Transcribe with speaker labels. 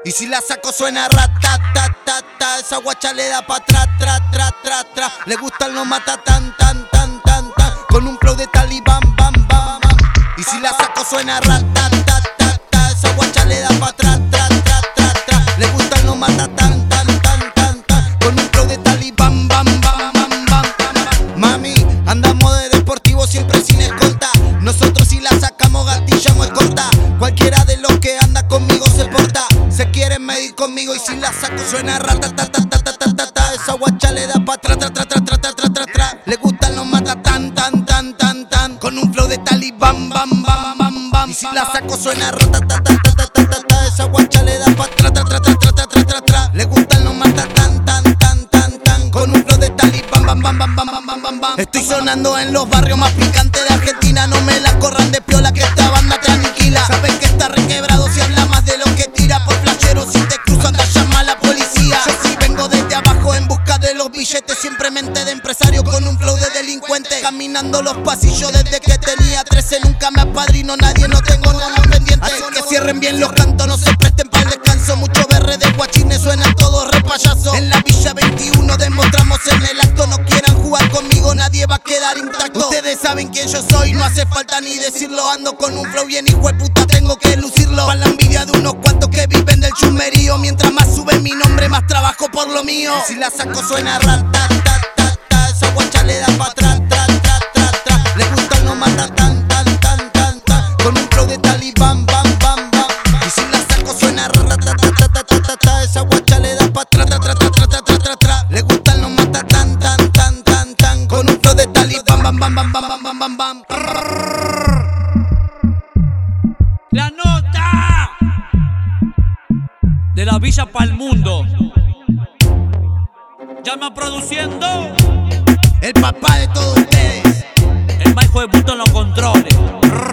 Speaker 1: Y si la saco suena ratatatata. Esa guacha le da pa' tra, tra, tra, tra, tra. Le gustan los mata tan, tan, tan, tan, tan. Con un flow de talibán, bam, bam, bam. Y si la saco suena ratatatata. Esa guacha le da pa' tra, tra, tra, tra, tra. Le gustan los mata tan, tan, tan, tan, tan. Con un flow de talibán, bam, bam, bam, bam. Mami, andamos de deportivo siempre sin escolta. Nosotros si la sacamos gatillamos escolta. Cualquiera de los que anda conmigo se porta. Se quieren medir conmigo y si la saco suena ratatatatatatatata. Esa guacha le da pa' tra, tra, tra, tra, tra, tra, tra, tra, tra. Le gustan los mata tan, tan, tan, tan, tan. Con un flow de talibán, bam, bam, bam, bam. Y si la saco suena ratatatatatatatata. Esa guacha le da pa' tra, tra, tra, tra, tra, tra, tra, tra, tra. Le gustan los mata tan, tan, tan, tan, tan. Con un flow de talibán, bam, bam, bam, bam, bam, bam, bam, bam. Estoy sonando en los barrios más picantes de Argentina. No me la corran de piola que esta banda te aniquila. Saben que está requebrado si habla más de lo que tira. Por flashero si te cruzan te llama a la policía. Yo sí vengo desde abajo en busca de los billetes. Siempre mente de empresario con un flow de delincuente. Caminando los pasillos desde que tenía 13. Nunca me apadrino nadie, no tengo nada pendiente. Así que cierren bien los cantos, no se presten para el descanso. Mucho berre de guachines, suenan todos re payasos. En la Villa 21 demostramos en el acto. No quieran jugar conmigo, nadie va a quedar intacto. Ustedes saben quién yo soy, no hace falta ni decirlo. Ando con un flow bien hijo de puta, tengo que lucirlo. Pa' la envidia de unos cuantos que viven del chumerío. Mientras más sube mi nombre, más trabajo por lo mío. Y si la saco suena ratatatata. Esa guacha le da pa' tra, tra, tra, tra, tra. Le gustan los mata tan, tan, tan, tan, tan. Con un flow de talibán, bam, bam, bam. Y si la saco suena ratatatata. Esa guacha le da pa' tra, tra, tra, tra, tra, tra, tra, tra. Le gustan los mata tan, tan, tan, tan, tan. Con un flow de talibán, bam, bam, bam, bam, bam, bam, bam.
Speaker 2: La nota de la villa pa'l mundo. Llama produciendo
Speaker 1: el papá de todos ustedes.
Speaker 2: el más hijo de puta en los controles.